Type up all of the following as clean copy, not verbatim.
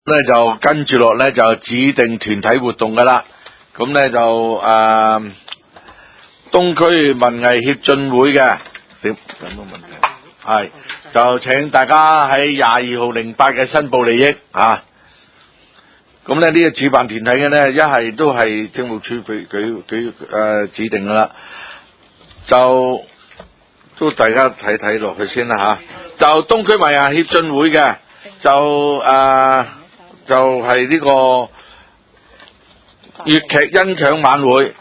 咧就跟住落咧就指定團體活動噶啦，咁咧就東區文藝協進會嘅，有冇問題？係就請大家喺22號08嘅申報利益啊！咁咧呢個主辦團體嘅咧，一係都係政務處佢指定噶啦，就都大家睇落去先啦吓。就東區文藝協進會嘅，就係呢個粵劇欣賞晚會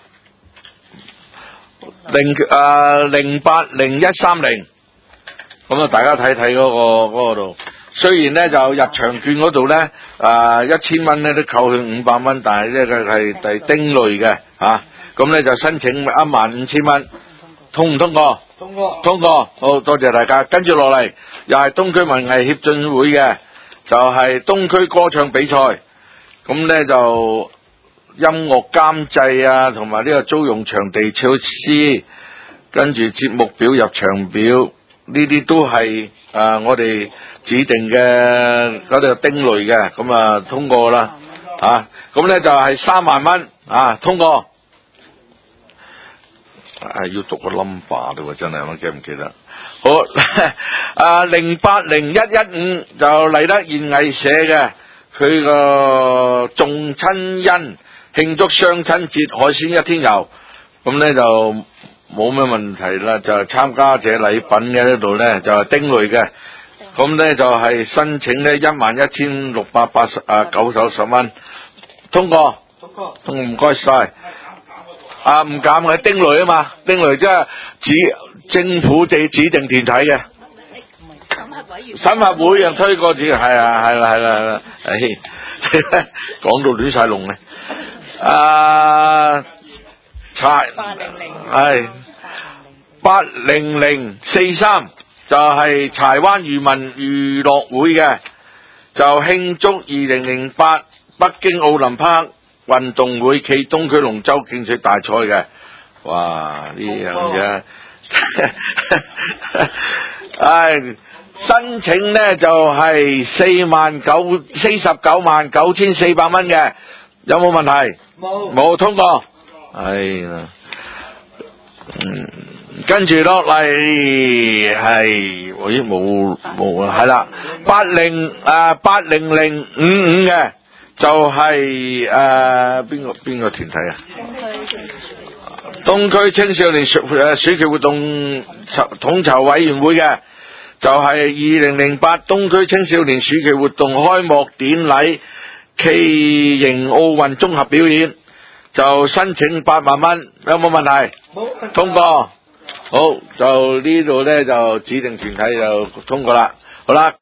080130，咁啊大家睇睇嗰個度。雖然咧就入場券嗰度咧1000蚊咧都扣去500蚊，但係咧佢係丁類嘅吓，咁咧就申請15000蚊，通唔通過？通過，好多謝大家。跟住落嚟又係東區文藝協進會嘅，就係東區歌唱比賽，咁咧就音樂監製啊，同埋呢個租用場地措施，跟住節目表、入場表呢啲都係我哋指定嘅嗰度丁類嘅，咁啊通過啦吓，咁咧就係3萬蚊啊通過。要讀個 number 喎，真係我記唔記得？好080115就麗德現藝社嘅，佢個眾親恩慶祝雙親節海鮮一天遊，咁咧就冇咩問題啦。就係參加者禮品嘅呢度咧就係丁類嘅，咁咧就係申請咧11690蚊，通過，唔該晒。唔減嘅丁類啊嘛，丁類即係政府指定團體嘅審核會又推過自己，係啦，講到亂晒龍咧。80043就係柴灣漁民娛樂會嘅，就慶祝2008北京奧林匹克運動會暨東區龍舟競賽大賽嘅，哇呢樣嘢，申請呢就係499400蚊嘅，有冇問題？冇通過，係啦，跟住落嚟係，冇啊，係啦，80055嘅。就係邊個團體啊？東區青少年暑期活動統籌委員會嘅，就係2008東區青少年暑期活動開幕典禮暨型奧運綜合表演，就申請8萬蚊，有冇問題？冇，通過。好，就呢度咧就指定團體就通過啦。好啦。